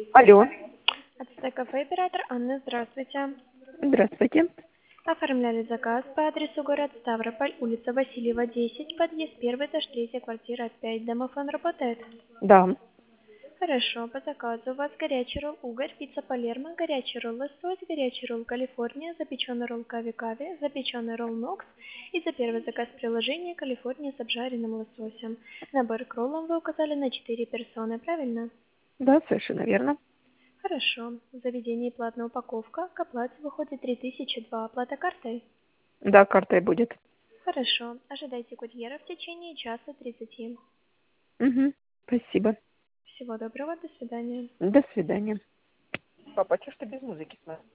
Алло, Ацтек кафе оператор Анна, здравствуйте. здравствуйте. Оформляли заказ по адресу город Ставрополь, улица Васильева, 10, подъезд 1, этаж 3, квартира 5. Домофон работает? Да, Хорошо, по заказу у вас горячий ролл угорь, пицца Палермо, горячий ролл лосось, горячий ролл Калифорния, запеченный ролл кави-кави, запеченный ролл Нокс и за первый заказ приложения Калифорния с обжаренным лососем. Набор к роллам вы указали на 4 персоны, правильно? да, совершенно верно. Хорошо. В заведении платная упаковка. К оплате выходит 3002. Оплата картой? Да, картой будет. Хорошо. Ожидайте курьера в течение часа 30. Угу, спасибо. Всего доброго. До свидания. До свидания. Папа, а что ж ты без музыки смотришь?